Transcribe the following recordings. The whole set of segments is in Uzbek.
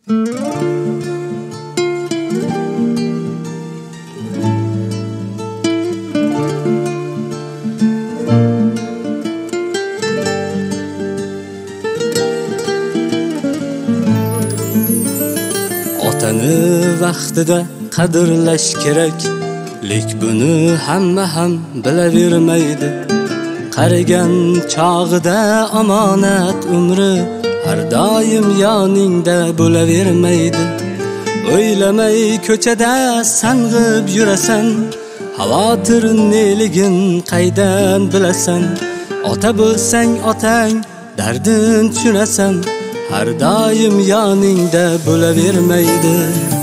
Otani vaqtida qadrlash kerak, lek buni hamma ham bilavermaydi. Qarigan chog'ida omonat umri har doim yoningda bo'lavermaydi. O'ylamay ko'chada sang'ib yurasan, xavotir neligin qaydan bilasan. Ota bo'lsang otang dardin tushunasan, har doim yoningda bo'lavermaydi.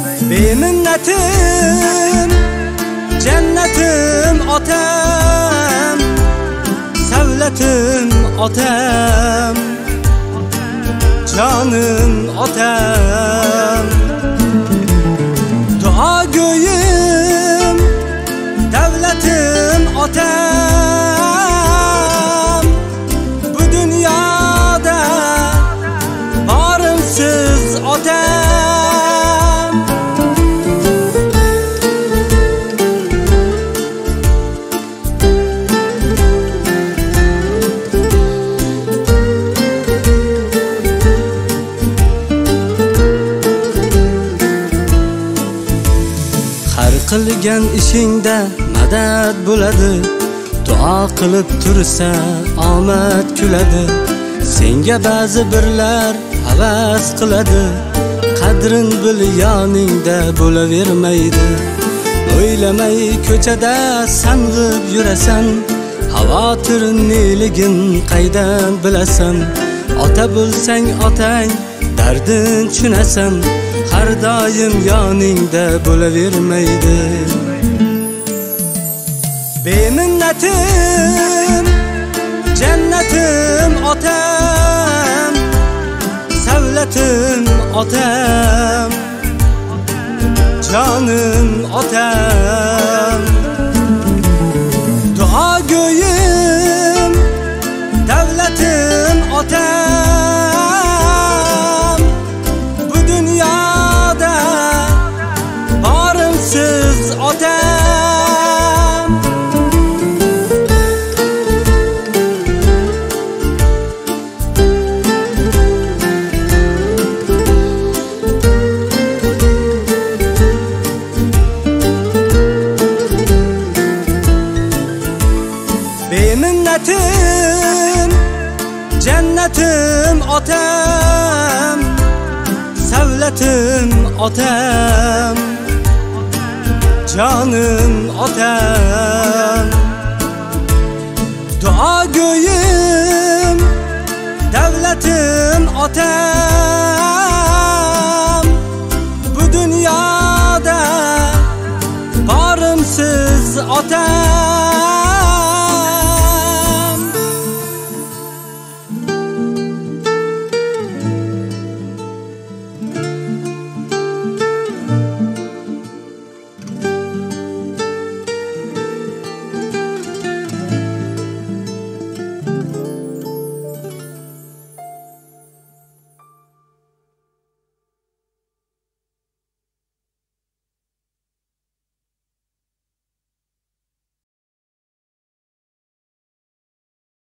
Beminnatim jannatim otam, savlatim otam, jonim otam. Duo go'yim davlatim otam, bu dunyoda borimsiz otam. Qilgan ishingda madad bo'ladi, duo qilib tursa omad kuladi. Senga ba'zi birlar havas qiladi, qadrin bil yoningda bo'lavermaydi. O'ylamay ko'chada sang'ib yurasan, xavotir neligin qaydan bilasan. Ota bo'lsang otang dardin tushunasan, har doim yoningda bo'lavermaydi. Beminnatim jannatim otam, savlatim otam, jonim otam. Duo go'yim davlatim otam, bu dunyoda borimsiz otam. Beminnatim jannatim otam, savlatim otam, jonim otam. Duo go'yim davlatim otam,